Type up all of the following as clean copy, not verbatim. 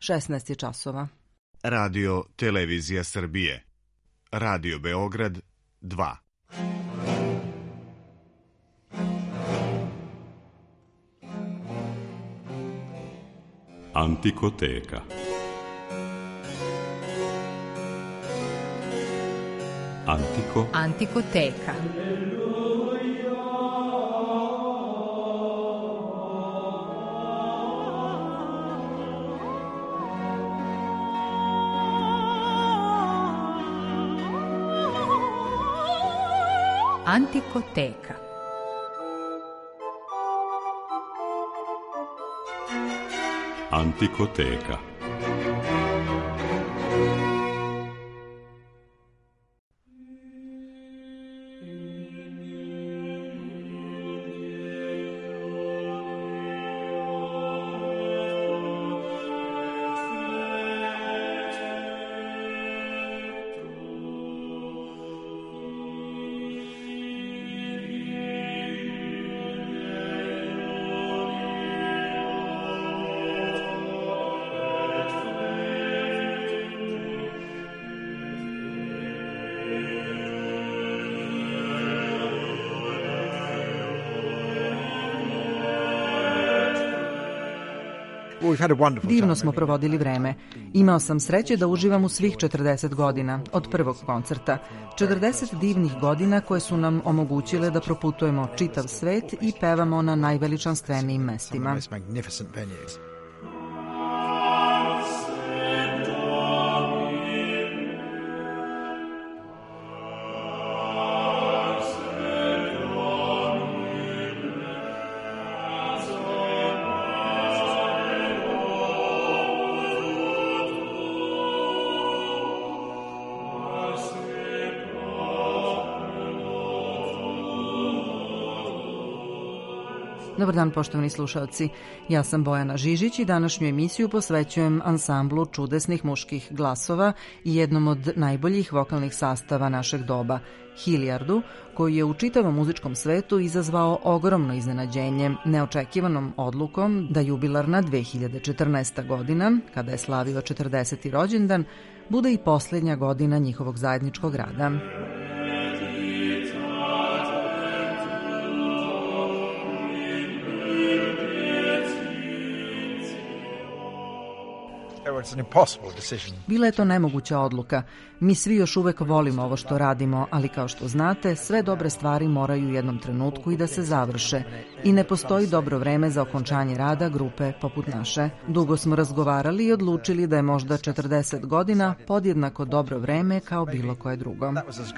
16 je časova. Radio Televizija Srbije. Radio Beograd 2. Antikoteka. Antikoteka. Antikoteka. Antikoteka. Divno smo provodili vreme. Imao sam sreće da uživam u svih 40 godina, od prvog koncerta. 40 divnih godina koje su nam omogućile da proputujemo čitav svet i pevamo na najveličanstvenijim mestima. Dobar dan, poštovani slušalci. Ja sam Bojana Žižić i današnju emisiju posvećujem ansamblu čudesnih muških glasova i jednom od najboljih vokalnih sastava našeg doba, Hilliardu, koji je u čitavom muzičkom svetu izazvao ogromno iznenađenje neočekivanom odlukom da jubilarna 2014. godina, kada je slavio 40. rođendan, bude i posljednja godina njihovog zajedničkog rada. Bila je to nemoguća odluka. Mi svi još uvek volimo ovo što radimo, ali kao što znate, sve dobre stvari moraju u jednom trenutku i da se završe. I ne postoji dobro vreme za okončanje rada grupe poput naše. Dugo smo razgovarali i odlučili da je možda 40 godina podjednako dobro vreme kao bilo koje drugo.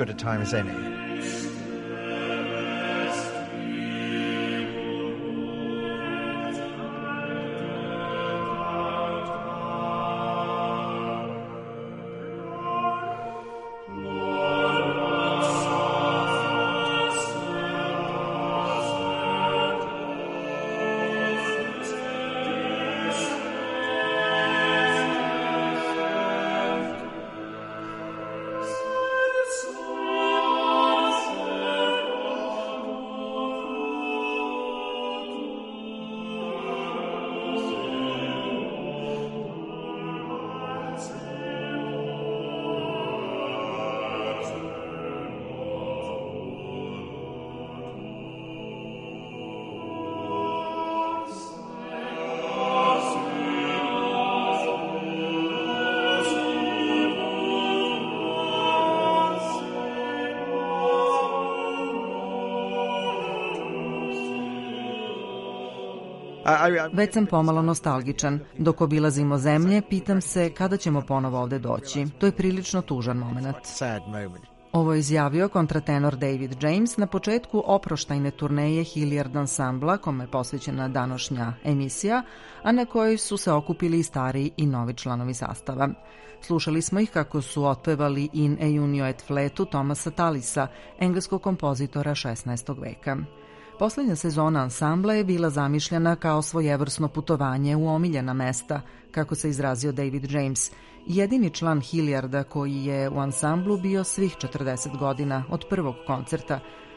Već sam pomalo nostalgičan. Dok obilazimo zemlje, pitam se kada ćemo ponovo ovde doći. To je prilično tužan moment. Ovo je izjavio kontratenor David James na početku oproštajne turneje Hilliard ansambla, kome je posvećena današnja emisija, a na kojoj su se okupili i stari i novi članovi sastava. Slušali smo ih kako su otpevali In Eunio et Fletu Thomasa Tallisa, engleskog kompozitora 16. veka. Poslednja sezona ansambla je bila zamišljena kao svojevrsno putovanje u omiljena mesta, kako se izrazio David James, jedini član Hilliarda koji je u ansamblu bio svih 40 godina od prvog koncerta,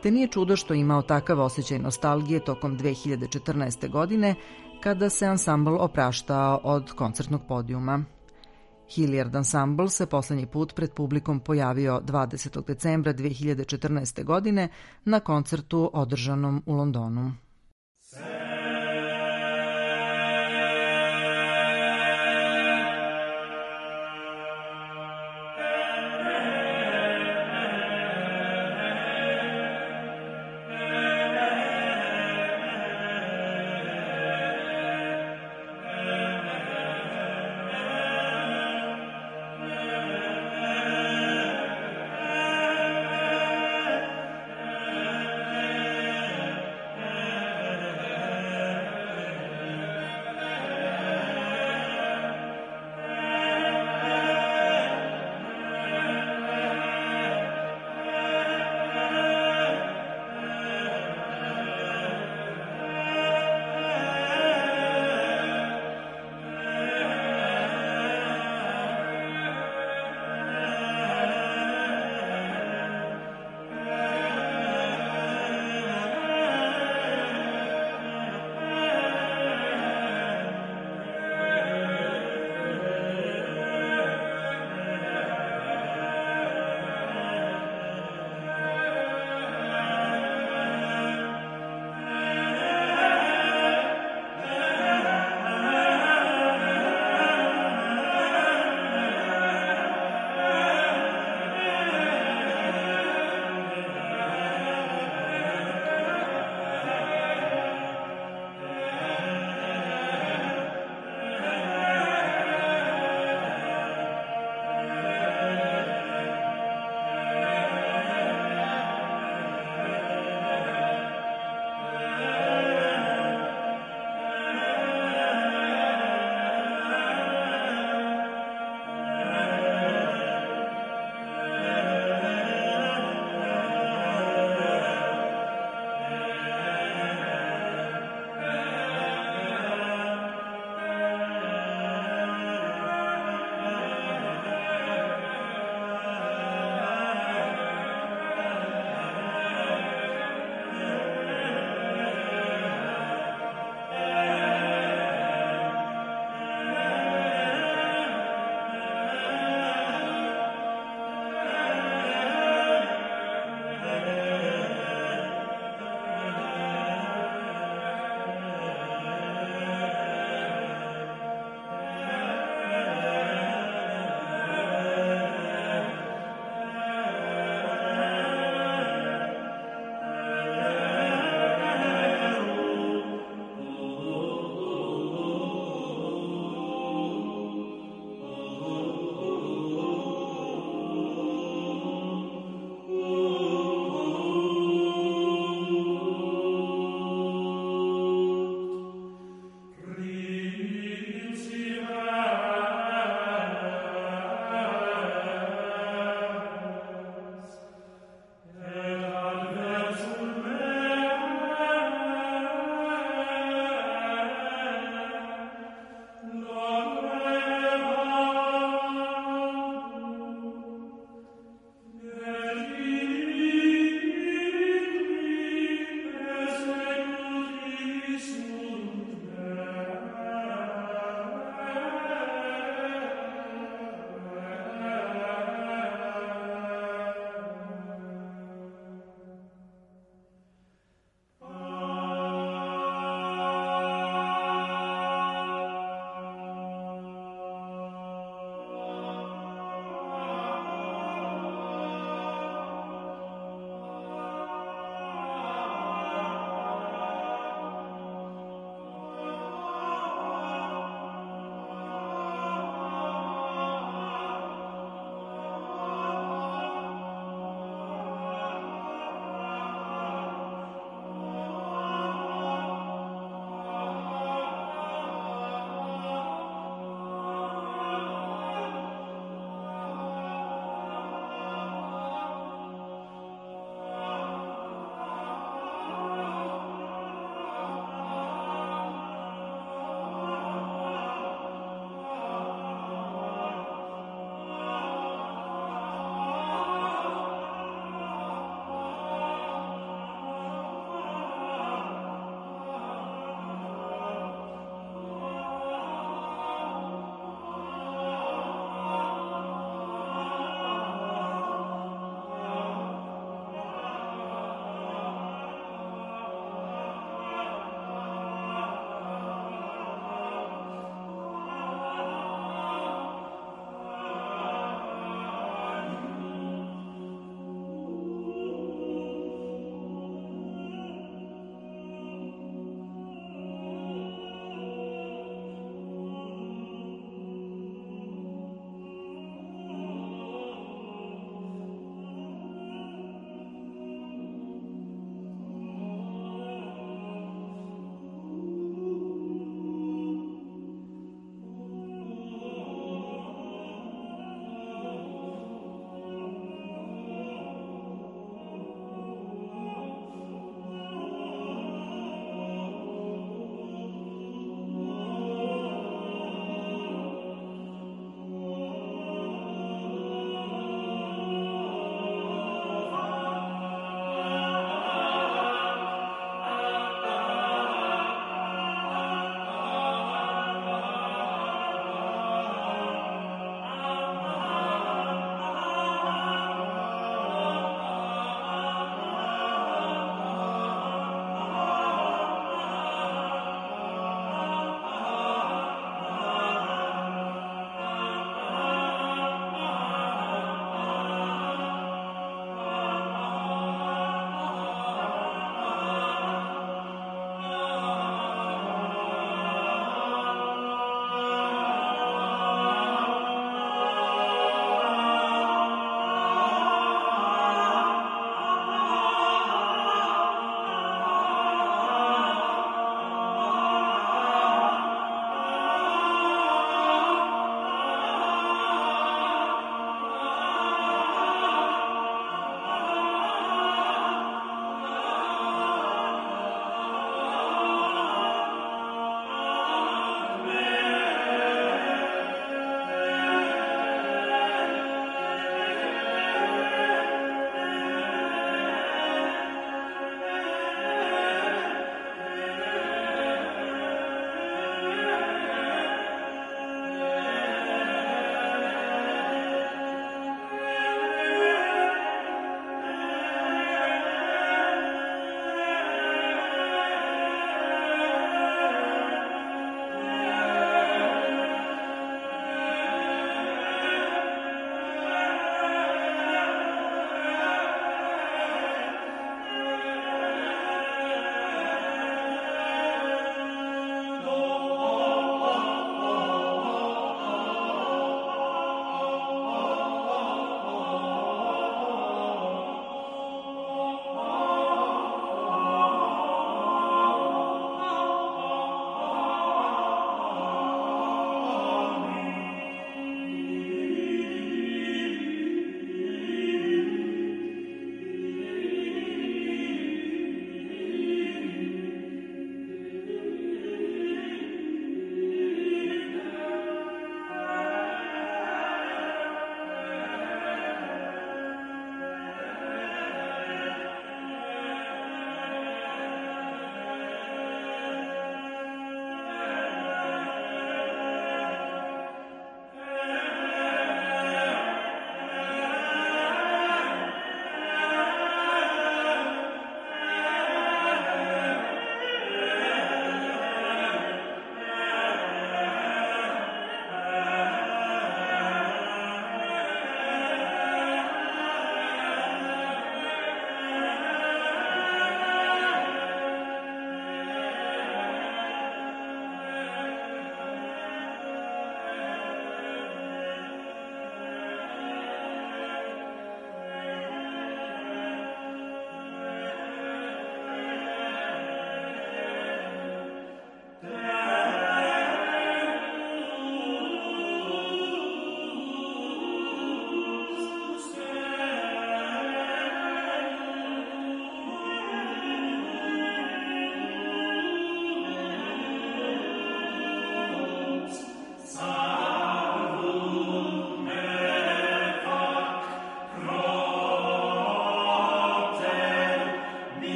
te nije čudo što je imao takav osjećaj nostalgije tokom 2014. godine, kada se ansambl opraštao od koncertnog podijuma. Hilliard Ensemble se poslednji put pred publikom pojavio 20. decembra 2014. godine na koncertu održanom u Londonu.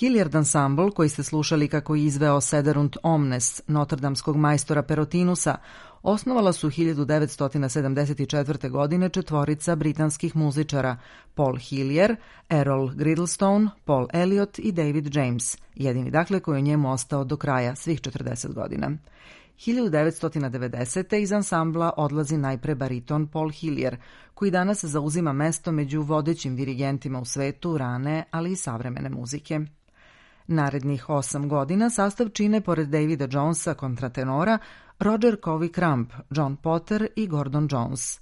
Hilliard Ensemble, koji ste slušali kako je izveo Sederunt Omnes, notrdamskog majstora Perotinusa, osnovala su 1974. godine četvorica britanskih muzičara Paul Hillier, Errol Girdlestone, Paul Elliot i David James, jedini dakle koji je njemu ostao do kraja svih 40 godina. 1990. iz ansambla odlazi najpre bariton Paul Hillier, koji danas zauzima mesto među vodećim dirigentima u svetu rane, ali i savremene muzike. Narednih 8 godina sastav čine, pored Davida Jonesa kontratenora, Roger Covey Crump, John Potter i Gordon Jones.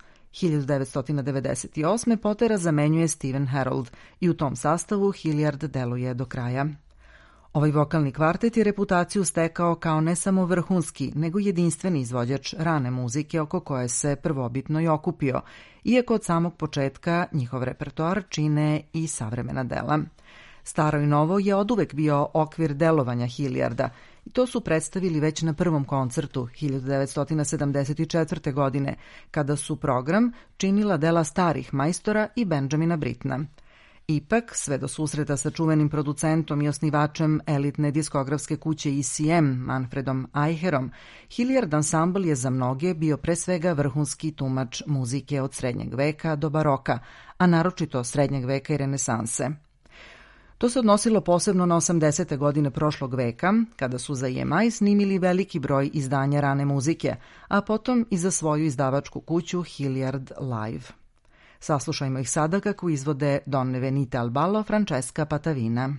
1998. Pottera zamenjuje Steven Harold i u tom sastavu Hilliard deluje do kraja. Ovaj vokalni kvartet je reputaciju stekao kao ne samo vrhunski, nego jedinstveni izvođač rane muzike oko koje se prvobitno i okupio, iako od samog početka njihov repertoar čine i savremena dela. Staro i novo je oduvek bio okvir delovanja Hilliarda i to su predstavili već na prvom koncertu 1974. godine, kada su program činila dela starih majstora i Benjamina Brittna. Ipak, sve do susreta sa čuvenim producentom i osnivačem elitne diskografske kuće ECM, Manfredom Eicherom, Hilliard Ensemble je za mnoge bio pre svega vrhunski tumač muzike od srednjeg veka do baroka, a naročito srednjeg veka i renesanse. To se odnosilo posebno na 80. godine prošlog veka, kada su za EMI snimili veliki broj izdanja rane muzike, a potom i za svoju izdavačku kuću Hilliard Live. Saslušajmo ih sada kako izvode Donne venite al ballo Francesca Patavina.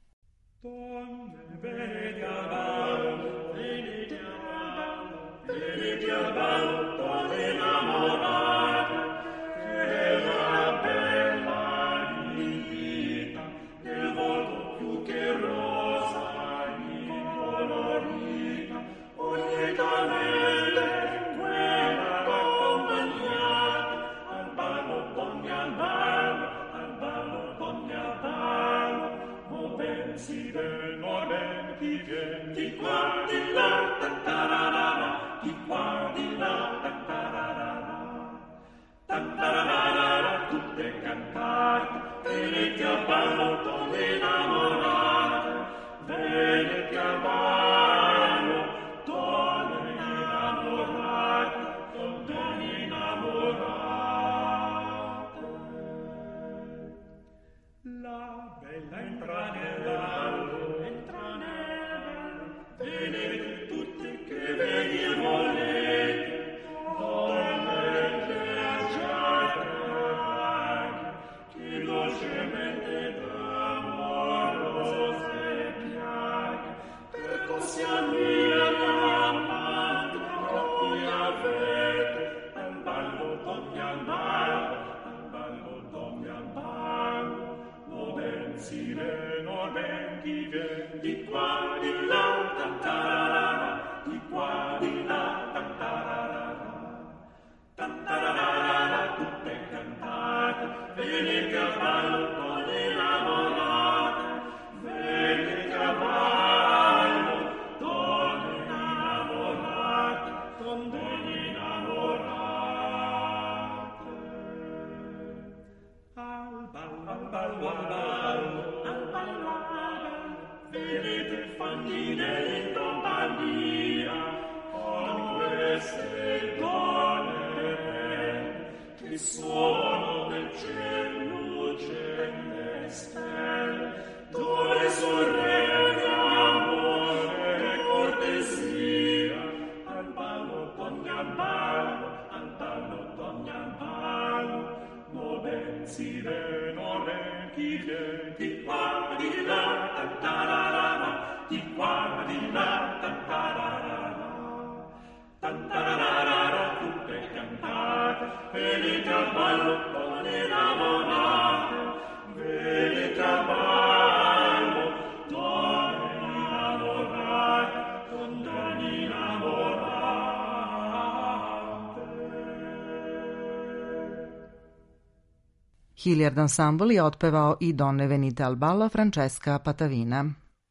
Hilliard Ensemble je otpevao i Donne venite al ballo Francesca Patavina.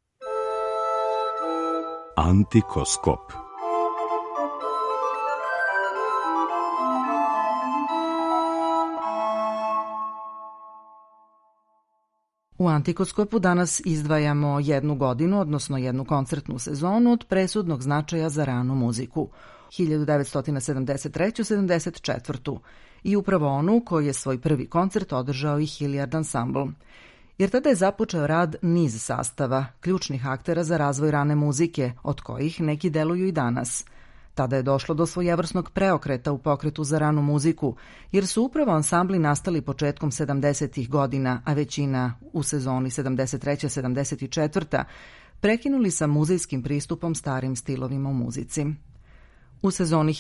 Antikoskop. U Antikoskopu danas izdvajamo jednu godinu, odnosno jednu koncertnu sezonu od presudnog značaja za ranu muziku, 1973-74. I upravo onu koji je svoj prvi koncert održao i Hilliard Ensemble. Jer tada je započeo rad niz sastava, ključnih aktera za razvoj rane muzike, od kojih neki deluju i danas. Tada je došlo do svojevrsnog preokreta u pokretu za ranu muziku, jer su upravo ansambli nastali početkom 70. godina, a većina u sezoni 73-74. prekinuli sa muzejskim pristupom starim stilovima u muzici. U sezoni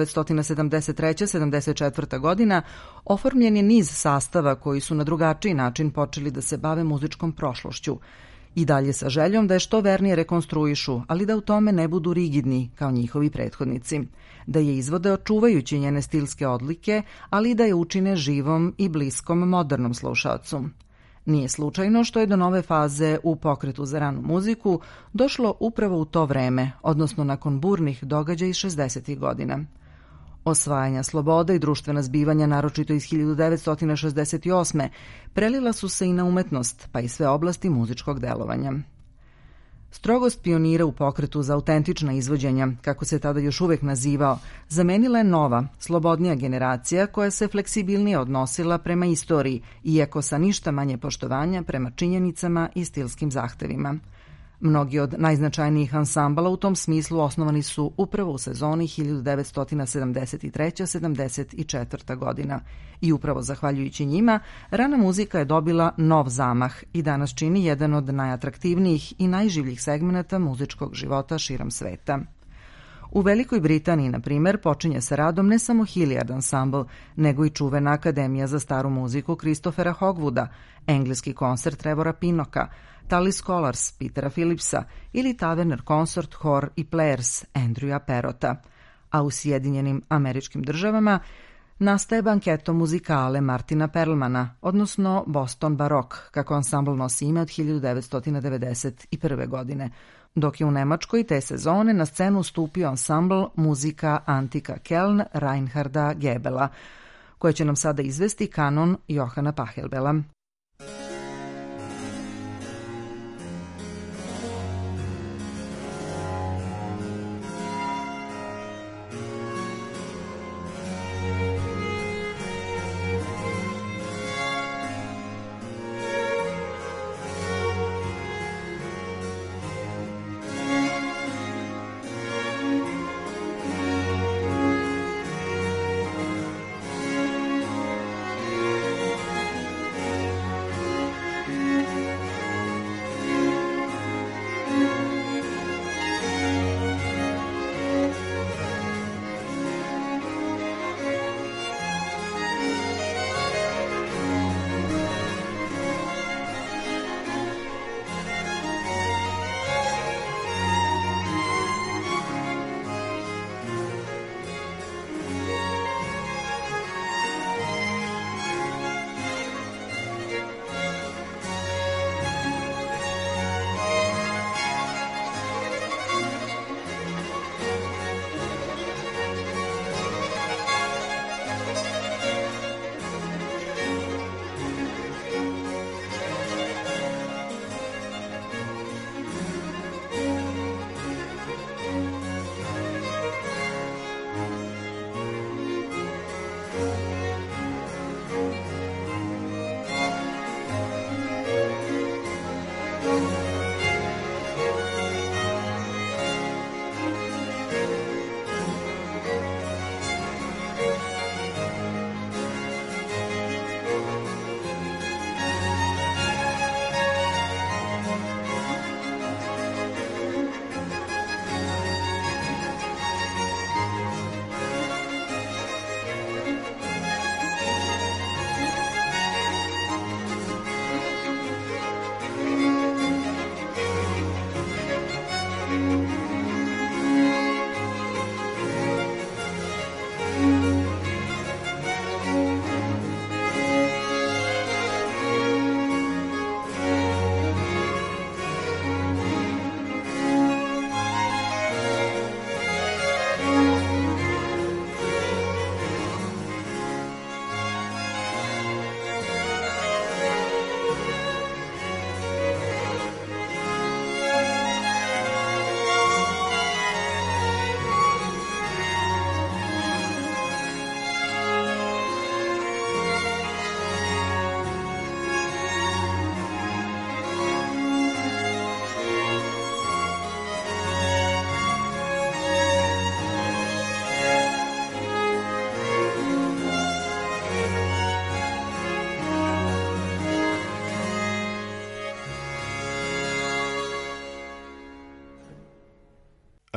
1973-74. godina oformljen je niz sastava koji su na drugačiji način počeli da se bave muzičkom prošlošću, i dalje sa željom da je što vernije rekonstruišu, ali da u tome ne budu rigidni kao njihovi prethodnici, da je izvode očuvajući njene stilske odlike, ali da je učine živom i bliskom modernom slušaocu. Nije slučajno što je do nove faze u pokretu za ranu muziku došlo upravo u to vreme, odnosno nakon burnih događaja iz 60. godina. Osvajanja slobode i društvena zbivanja, naročito iz 1968. prelila su se i na umetnost, pa i sve oblasti muzičkog delovanja. Strogost pionira u pokretu za autentična izvođenja, kako se tada još uvek nazivao, zamenila je nova, slobodnija generacija koja se fleksibilnije odnosila prema istoriji, iako sa ništa manje poštovanja prema činjenicama i stilskim zahtevima. Mnogi od najznačajnijih ansambala u tom smislu osnovani su upravo u sezoni 1973-74. godina i upravo zahvaljujući njima rana muzika je dobila nov zamah i danas čini jedan od najatraktivnijih i najživljih segmenata muzičkog života širom sveta. U Velikoj Britaniji, na primjer, počinje sa radom ne samo Hilliard Ensemble, nego i čuvena Akademija za staru muziku Christophera Hogwooda, engleski koncert Trevora Pinnocka, Tally Scholars Petera Phillipsa ili Taverner Consort Hor i Players Andrewa Perrota, a u Sjedinjenim Američkim Državama nastaje Banketo muzikale Martina Perlmana, odnosno Boston Baroque, kako ansambl nosi ime od 1991. godine, dok je u Nemačkoj te sezone na scenu stupio ansambl muzika Antika Keln Reinharda Gebela, koje će nam sada izvesti kanon Johana Pachelbela.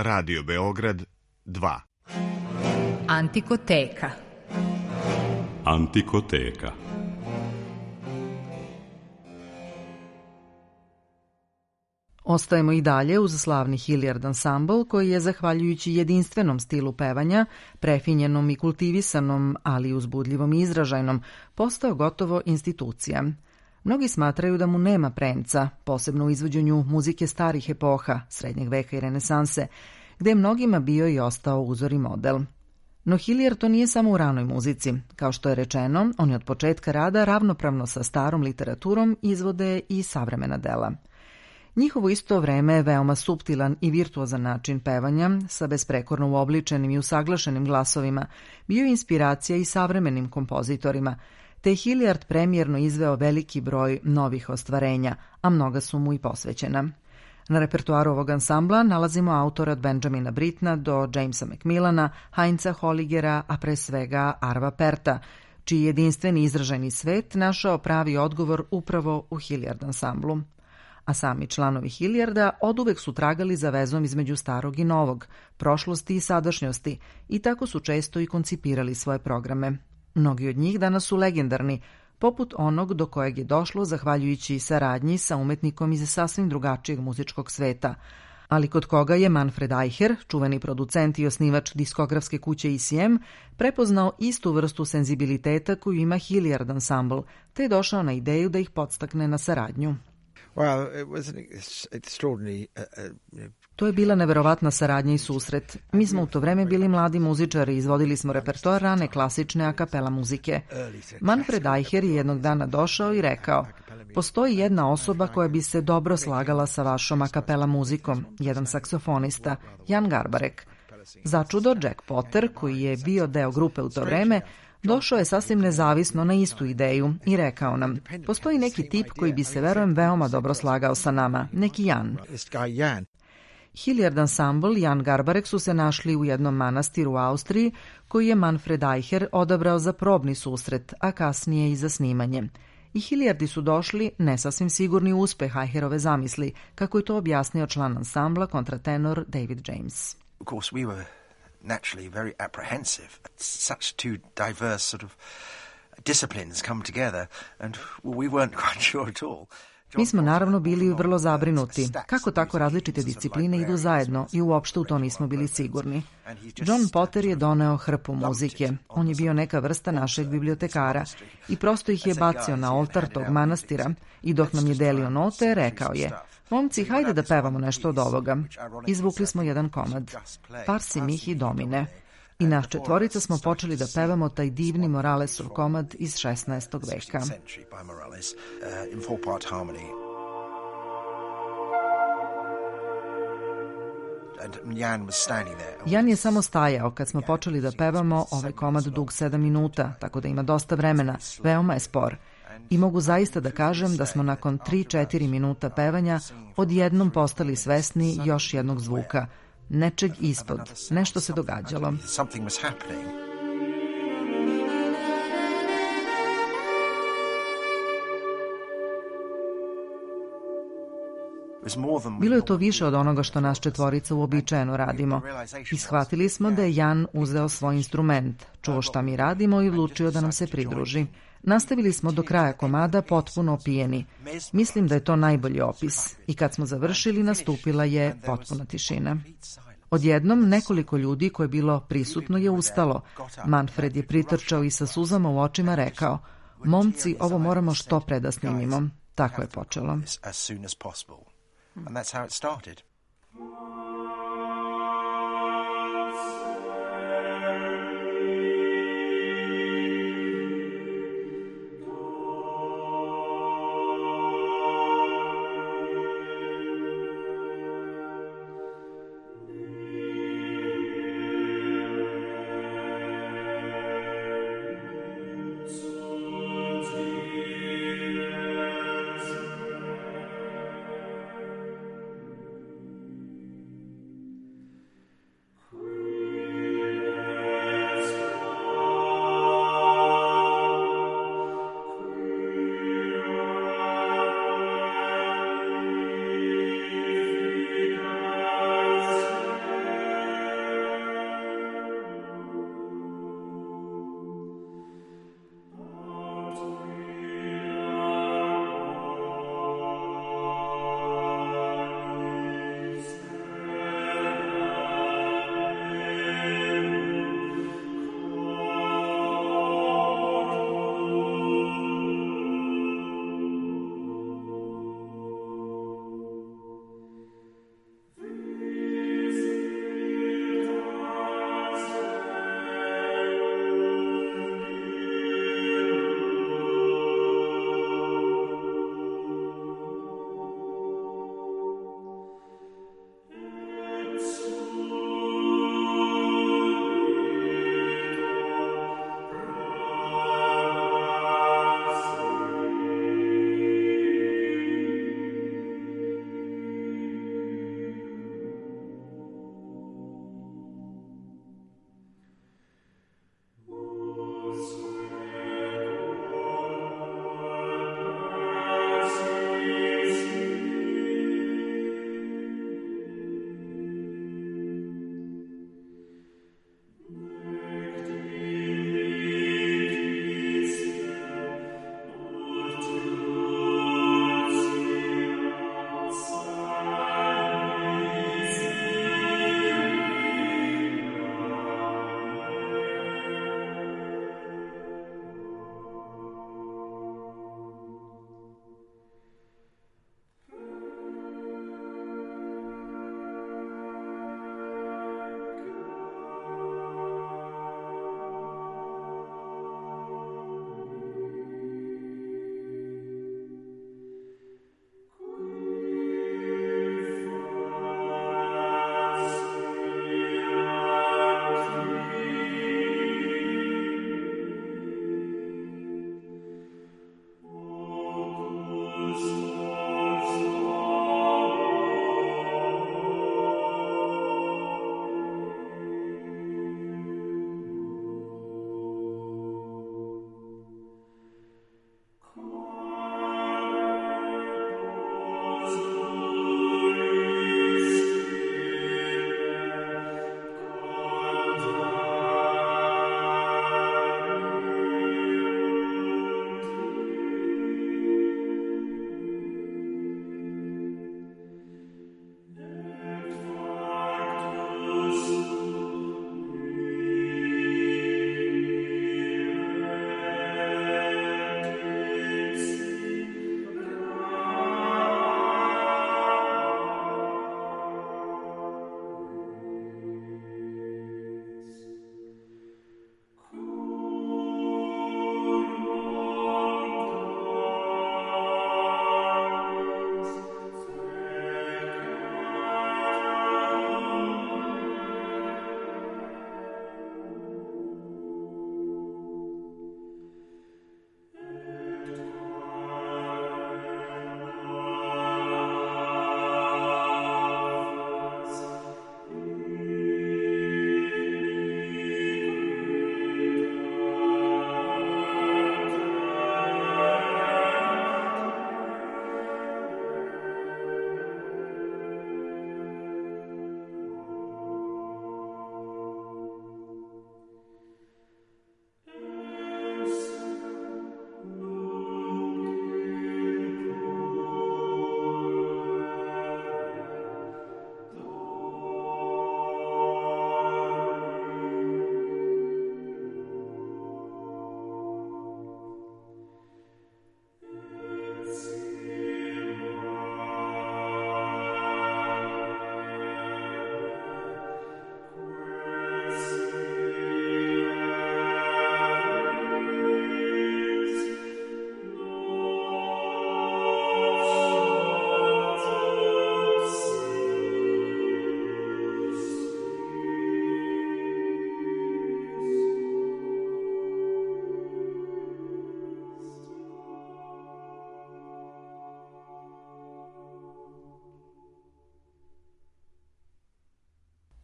Radio Beograd 2. Antikoteka. Antikoteka. Ostajemo i dalje uz slavni Hilliard Ensemble koji je, zahvaljujući jedinstvenom stilu pevanja, prefinjenom i kultivisanom, ali uzbudljivom i izražajnom, postao gotovo institucija. Mnogi smatraju da mu nema premca, posebno u izvođenju muzike starih epoha, srednjeg veka i renesanse, gde je mnogima bio i ostao uzor i model. No Hilliard to nije samo u ranoj muzici. Kao što je rečeno, oni od početka rada ravnopravno sa starom literaturom izvode i savremena dela. Njihovo isto vreme je veoma suptilan i virtuozan način pevanja, sa besprekorno uobličenim i usaglašenim glasovima, bio je inspiracija i savremenim kompozitorima, te je Hilliard premijerno izveo veliki broj novih ostvarenja, a mnoga su mu i posvećena. Na repertoaru ovog ansambla nalazimo autora od Benjamina Brittena do Jamesa Macmillana, Heinza Holligera, a pre svega Arva Perta, čiji jedinstveni izražajni svet našao pravi odgovor upravo u Hilliard ansamblu. A sami članovi Hilliarda oduvek su tragali za vezom između starog i novog, prošlosti i sadašnjosti, i tako su često i koncipirali svoje programe. Mnogi od njih danas su legendarni, poput onog do kojeg je došlo zahvaljujući saradnji sa umetnikom iz sasvim drugačijeg muzičkog sveta, ali kod koga je Manfred Eicher, čuveni producent i osnivač diskografske kuće ECM, prepoznao istu vrstu senzibiliteta koju ima Hilliard Ensemble, te je došao na ideju da ih podstakne na saradnju. To je bila neverovatna saradnja i susret. Mi smo u to vreme bili mladi muzičari i izvodili smo repertoar rane klasične a kapela muzike. Manfred Eicher je jednog dana došao i rekao: postoji jedna osoba koja bi se dobro slagala sa vašom a kapela muzikom, jedan saksofonista, Jan Garbarek. Začudo, Jack Potter, koji je bio deo grupe u to vreme, došao je sasvim nezavisno na istu ideju i rekao nam: postoji neki tip koji bi se, verujem, veoma dobro slagao sa nama, neki Jan. Hilliard Ensemble i Jan Garbarek su se našli u jednom manastiru u Austriji koji je Manfred Eicher odabrao za probni susret, a kasnije i za snimanje. I Hilliardi su došli ne sasvim sigurni u uspeh Eicherove zamisli, kako je to objasnio član ansambla, kontratenor David James. Of course, we were naturally very apprehensive. Such two diverse sort of disciplines come together, and we weren't quite sure at all. Mi smo naravno bili vrlo zabrinuti. Kako tako različite discipline idu zajedno i uopšte u to nismo bili sigurni. John Potter je doneo hrpu muzike. On je bio neka vrsta našeg bibliotekara i prosto ih je bacio na oltar tog manastira i dok nam je delio note, rekao je: momci, hajde da pevamo nešto od ovoga. Izvukli smo jedan komad, Parsi mihi domine. I naš četvorica smo počeli da pevamo taj divni Moralesov komad iz 16. veka. Jan je samo stajao kad smo počeli da pevamo ovaj komad dug 7 minuta, tako da ima dosta vremena, veoma je spor. I mogu zaista da kažem da smo nakon 3-4 minuta pevanja odjednom postali svesni još jednog zvuka, nečeg ispod, nešto se događalo. Bilo je to više od onoga što nas četvorica uobičajeno radimo. I shvatili smo da je Jan uzeo svoj instrument, čuo šta mi radimo i odlučio da nam se pridruži. Nastavili smo do kraja komada potpuno opijeni. Mislim da je to najbolji opis. I kad smo završili, nastupila je potpuna tišina. Odjednom nekoliko ljudi koje je bilo prisutno je ustalo. Manfred je pritrčao i sa suzama u očima rekao: momci, ovo moramo što pre da snimimo. Tako je počelo.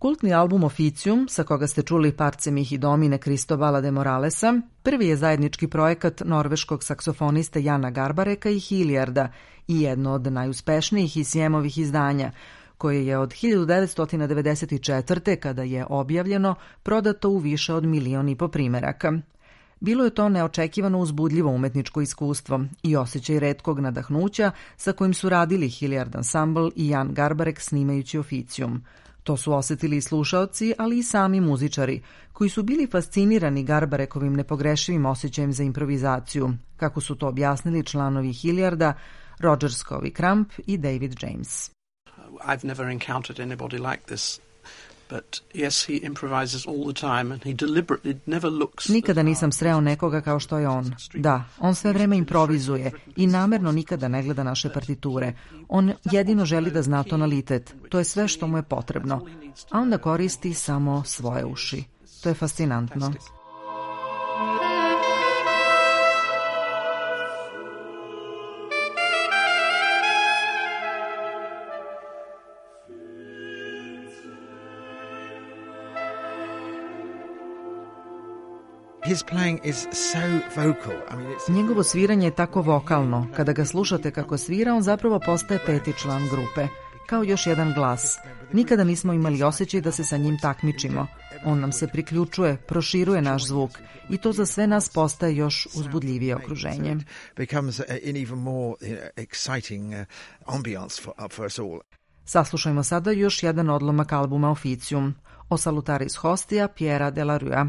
Kultni album Oficium, sa koga ste čuli Parce mihi domine Cristobala de Moralesa, prvi je zajednički projekat norveškog saksofoniste Jana Garbareka i Hilliarda i jedno od najuspešnijih Siemovih izdanja, koje je od 1994. kada je objavljeno prodato u više od 1,5 miliona primeraka. Bilo je to neočekivano uzbudljivo umetničko iskustvo i osjećaj retkog nadahnuća sa kojim su radili Hilliard Ensemble i Jan Garbarek snimajući Oficium. To su osjetili i slušaoci, ali i sami muzičari, koji su bili fascinirani Garbarekovim nepogrešivim osjećajem za improvizaciju, kako su to objasnili članovi Hilliarda, Roger Scovey Crump i David James. I've never encountered anybody like this. But yes, he improvises all the time and he deliberately never looks. Nikada nisam sreo nekoga kao što je on. Da, on sve vreme improvizuje i namerno nikada ne gleda naše partiture. On jedino želi da zna tonalitet. To je sve što mu je potrebno. A onda koristi samo svoje uši. To je fascinantno. His playing is so vocal. I mean, Njegovo sviranje je tako vokalno. Kada ga slušate kako svira, on zapravo postaje peti član grupe. Kao još jedan glas. Nikada nismo imali osjećaj da se sa njim takmičimo. On nam se priključuje, proširuje naš zvuk i to za sve nas postaje još uzbudljivije okruženje. Saslušajmo sada još jedan odlomak albuma Oficium. O Salutaris Hostia Piera della Rua.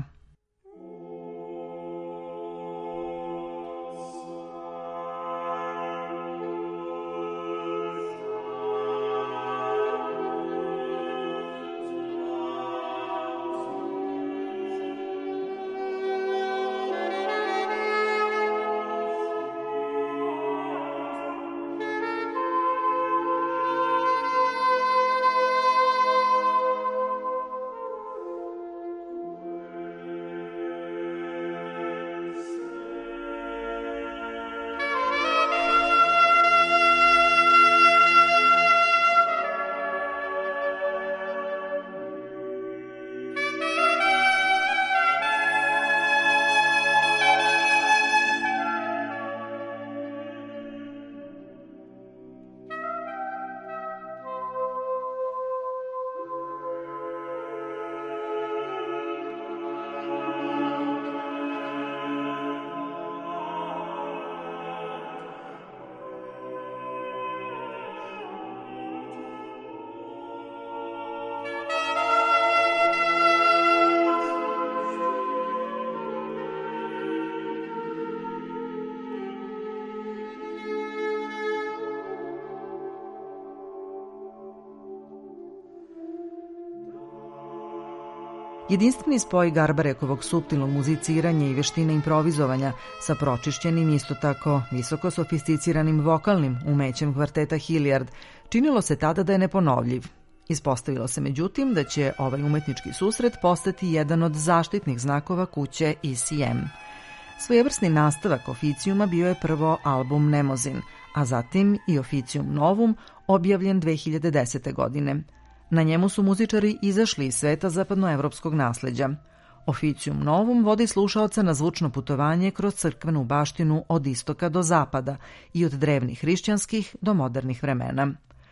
Jedinstveni spoj Garbarekovog suptilnog muziciranja i veštine improvizovanja sa pročišćenim, isto tako visoko sofisticiranim vokalnim umećem kvarteta Hilliard činilo se tada da je neponovljiv. Ispostavilo se međutim da će ovaj umetnički susret postati jedan od zaštitnih znakova kuće ECM. Svojevrsni nastavak Oficiuma bio je prvo album Mnemosyne, a zatim i Oficium Novum, objavljen 2010. godine. Na njemu su muzičari izašli iz sveta zapadnoevropskog nasleđa. Oficium Novum vodi slušaoca na zvučno putovanje kroz crkvenu baštinu od istoka do zapada i od drevnih hrišćanskih do modernih vremena.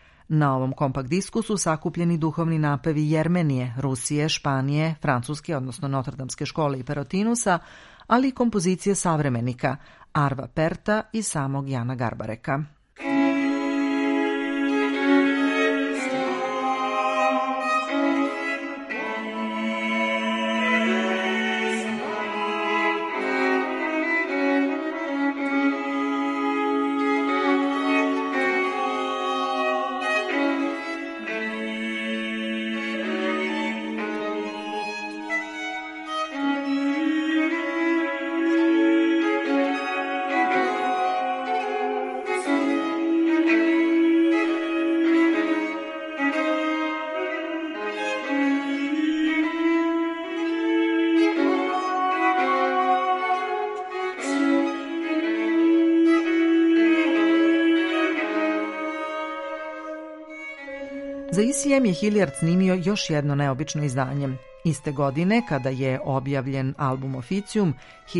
Na ovom kompakt disku su sakupljeni duhovni napevi Jermenije, Rusije, Španije, Francuske, odnosno Notrdamske škole i Perotinusa, ali i kompozicije savremenika, Arva Perta i samog Jana Garbareka. Za ECM je Hilliard snimio još jedno neobično izdanje. Iste godine, kada je objavljen album Officium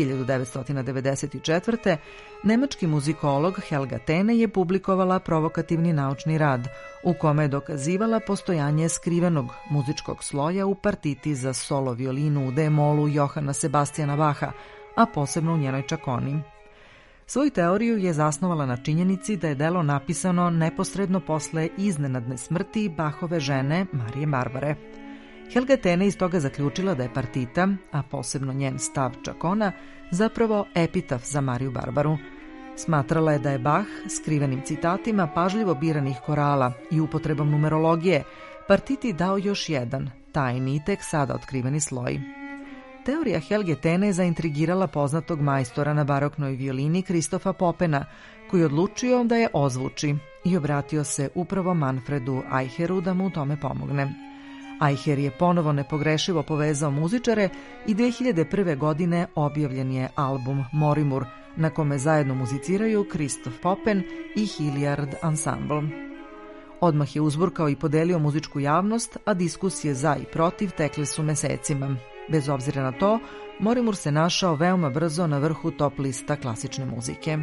1994. nemački muzikolog Helga Tene je publikovala provokativni naučni rad u kome je dokazivala postojanje skrivenog muzičkog sloja u partiti za solo violinu u D-molu Johana Sebastijana Bacha, a posebno u njenoj čakoni. Svoju teoriju je zasnovala na činjenici da je delo napisano neposredno posle iznenadne smrti Bachove žene Marije Barbare. Helga Tene iz toga zaključila da je partita, a posebno njen stav čakona, zapravo epitaf za Mariju Barbaru. Smatrala je da je Bach skrivenim citatima pažljivo biranih korala i upotrebom numerologije partiti dao još jedan, tajni i tek sada otkriveni sloj. Teorija Helge Tene je zaintrigirala poznatog majstora na baroknoj violini Kristofa Popena, koji je odlučio da je ozvuči i obratio se upravo Manfredu Eicheru da mu u tome pomogne. Eicher je ponovo nepogrešivo povezao muzičare i 2001. godine objavljen je album Morimur, na kome zajedno muziciraju Kristof Popen i Hilliard Ensemble. Odmah je uzburkao i podelio muzičku javnost, a diskusije za i protiv tekle su mesecima. Bez obzira na to, Morimur se našao veoma brzo na vrhu top lista klasične muzike.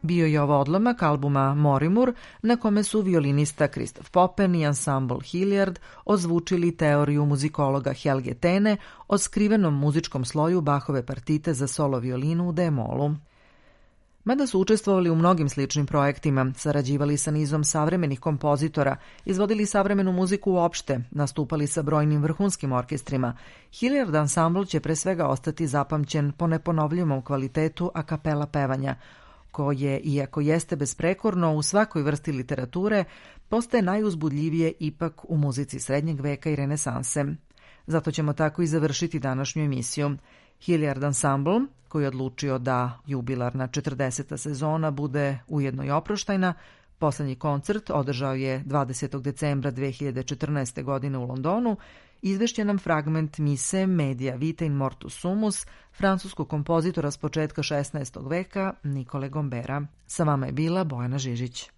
Bio je ovo odlomak albuma Morimur, na kome su violinista Kristof Poppen i ansambl Hilliard ozvučili teoriju muzikologa Helge Tene o skrivenom muzičkom sloju Bachove partite za solo violinu u D-molu. Mada su učestvovali u mnogim sličnim projektima, sarađivali sa nizom savremenih kompozitora, izvodili savremenu muziku uopšte, nastupali sa brojnim vrhunskim orkestrima, Hilliard ansambl će pre svega ostati zapamćen po neponovljivom kvalitetu a kapela pevanja, koje, iako jeste besprekorno u svakoj vrsti literature, postaje najuzbudljivije ipak u muzici srednjeg veka i renesanse. Zato ćemo tako i završiti današnju emisiju. Hilliard ansambl, koji je odlučio da jubilarna 40. sezona bude ujedno i oproštajna, poslednji koncert održao je 20. decembra 2014. godine u Londonu, izvešće nam fragment mise Media Vitae in Mortus Sumus francuskog kompozitora s početka 16. veka Nikole Gombera. Sa vama je bila Bojana Žižić.